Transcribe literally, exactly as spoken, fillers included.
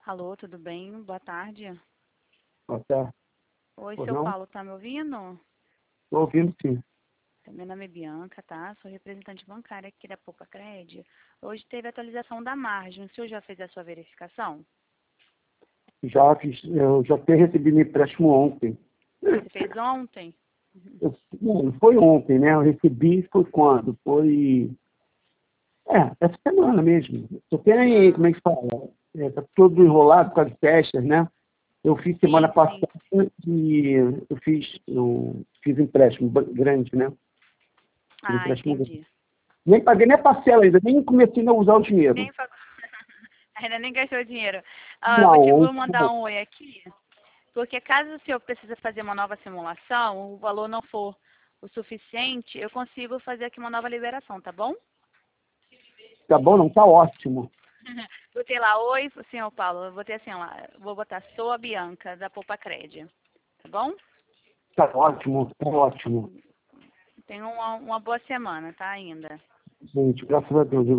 Alô, tudo bem? Boa tarde. Boa tarde. Oi, Pois seu não? Paulo, tá me ouvindo? Estou ouvindo, sim. Meu nome é Bianca, tá? Sou representante bancária aqui da Poupa Cred. Hoje teve atualização da margem. O senhor já fez a sua verificação? Já fiz, eu já até recebi meu empréstimo ontem. Você fez ontem? Eu, não, não foi ontem, né? Eu recebi, foi quando? Foi... É, essa semana mesmo. Só tem, como é que fala? É, tá todo enrolado por causa de festas, né? Eu fiz semana Sim, passada sim. e eu fiz, eu fiz empréstimo ba- grande, né? Fiz Ah, empréstimo grande. entendi. Nem paguei nem a parcela ainda, nem comecei a usar o dinheiro. Nem fa- Ainda nem gastou dinheiro. Ah, eu vou, te, Não, vou mandar um oi aqui, porque caso o senhor precise fazer uma nova simulação, o valor não for o suficiente, eu consigo fazer aqui uma nova liberação, tá bom? tá bom, não, tá ótimo. Botei lá, oi, senhor Paulo, eu botei assim lá, vou botar, sou a Bianca, da Poupa Cred, tá bom? Tá ótimo, tá ótimo. Tenha uma, uma boa semana, tá, ainda. Gente, graças a Deus.